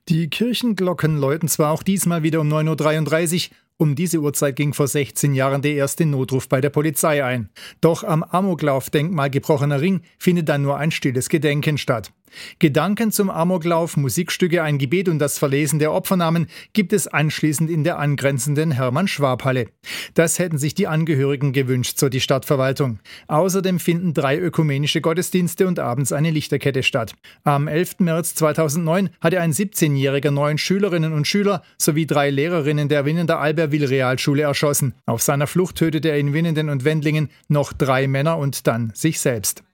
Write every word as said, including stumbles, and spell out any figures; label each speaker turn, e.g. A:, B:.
A: Die Kirchenglocken läuten zwar auch diesmal wieder um neun Uhr dreiunddreißig, um diese Uhrzeit ging vor sechzehn Jahren der erste Notruf bei der Polizei ein. Doch am Amoklauf-Denkmal Gebrochener Ring findet dann nur ein stilles Gedenken statt. Gedanken zum Amoklauf, Musikstücke, ein Gebet und das Verlesen der Opfernamen gibt es anschließend in der angrenzenden Hermann-Schwab-Halle. Das hätten sich die Angehörigen gewünscht, so die Stadtverwaltung. Außerdem finden drei ökumenische Gottesdienste und abends eine Lichterkette statt. Am elften März zweitausendneun hatte ein siebzehnjähriger neun Schülerinnen und Schüler sowie drei Lehrerinnen der Winnender Albertville-Realschule erschossen. Auf seiner Flucht tötete er in Winnenden und Wendlingen noch drei Männer und dann sich selbst.